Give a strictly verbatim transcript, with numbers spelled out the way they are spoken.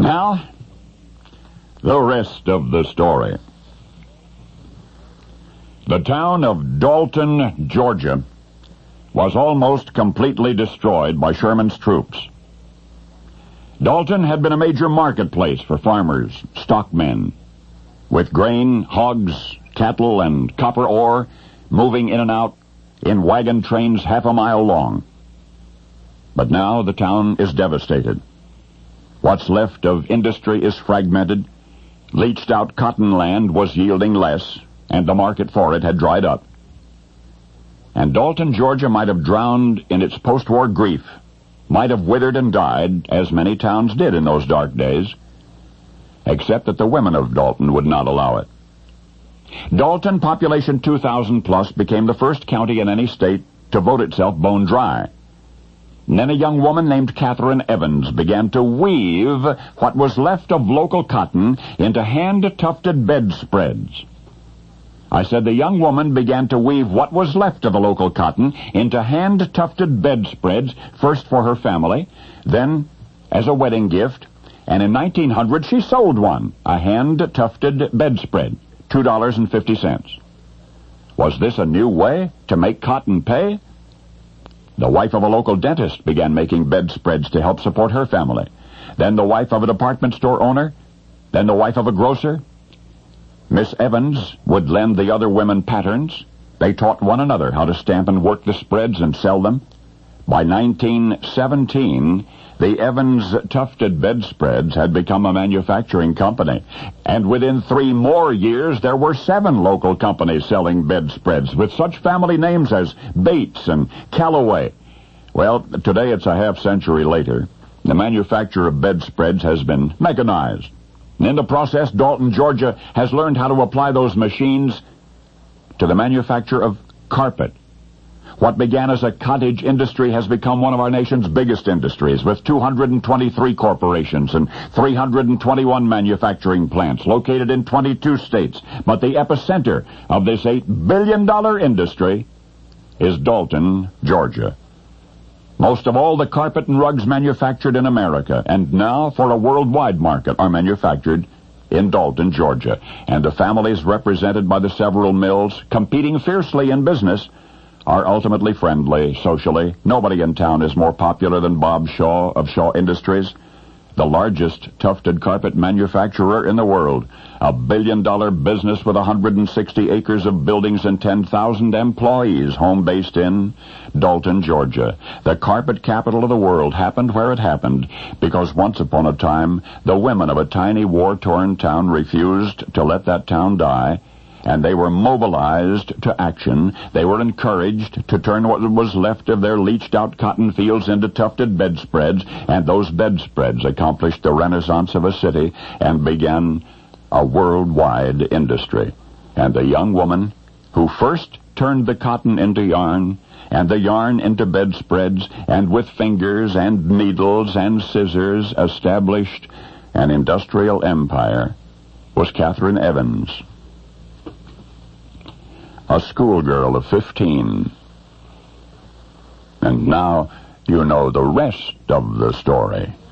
Now, the rest of the story. The town of Dalton, Georgia, was almost completely destroyed by Sherman's troops. Dalton had been a major marketplace for farmers, stockmen, with grain, hogs, cattle, and copper ore moving in and out in wagon trains half a mile long. But now the town is devastated. What's left of industry is fragmented. Leached-out cotton land was yielding less, and the market for it had dried up. And Dalton, Georgia might have drowned in its post-war grief, might have withered and died, as many towns did in those dark days, except that the women of Dalton would not allow it. Dalton, population two thousand plus, became the first county in any state to vote itself bone dry. And then a young woman named Catherine Evans began to weave what was left of local cotton into hand-tufted bedspreads. I said the young woman began to weave what was left of the local cotton into hand-tufted bedspreads, first for her family, then as a wedding gift, and in nineteen hundred she sold one, a hand-tufted bedspread, two dollars and fifty cents. Was this a new way to make cotton pay? The wife of a local dentist began making bedspreads to help support her family. Then the wife of a department store owner. Then the wife of a grocer. Miss Evans would lend the other women patterns. They taught one another how to stamp and work the spreads and sell them. By nineteen seventeen, the Evans Tufted Bedspreads had become a manufacturing company. And within three more years, there were seven local companies selling bedspreads with such family names as Bates and Callaway. Well, today it's a half century later. The manufacture of bedspreads has been mechanized. And in the process, Dalton, Georgia, has learned how to apply those machines to the manufacture of carpet. What began as a cottage industry has become one of our nation's biggest industries, with two hundred twenty-three corporations and three hundred twenty-one manufacturing plants located in twenty-two states. But the epicenter of this eight billion dollars industry is Dalton, Georgia. Most of all the carpet and rugs manufactured in America, and now for a worldwide market, are manufactured in Dalton, Georgia. And the families represented by the several mills, competing fiercely in business, are ultimately friendly socially. Nobody in town is more popular than Bob Shaw of Shaw Industries, the largest tufted carpet manufacturer in the world. A billion-dollar business with one hundred sixty acres of buildings and ten thousand employees, home based in Dalton, Georgia. The carpet capital of the world happened where it happened because once upon a time the women of a tiny war-torn town refused to let that town die, and they were mobilized to action. They were encouraged to turn what was left of their leached-out cotton fields into tufted bedspreads, and those bedspreads accomplished the renaissance of a city and began a worldwide industry. And the young woman who first turned the cotton into yarn, and the yarn into bedspreads, and with fingers and needles and scissors established an industrial empire, was Catherine Evans, a schoolgirl of fifteen. And now you know the rest of the story.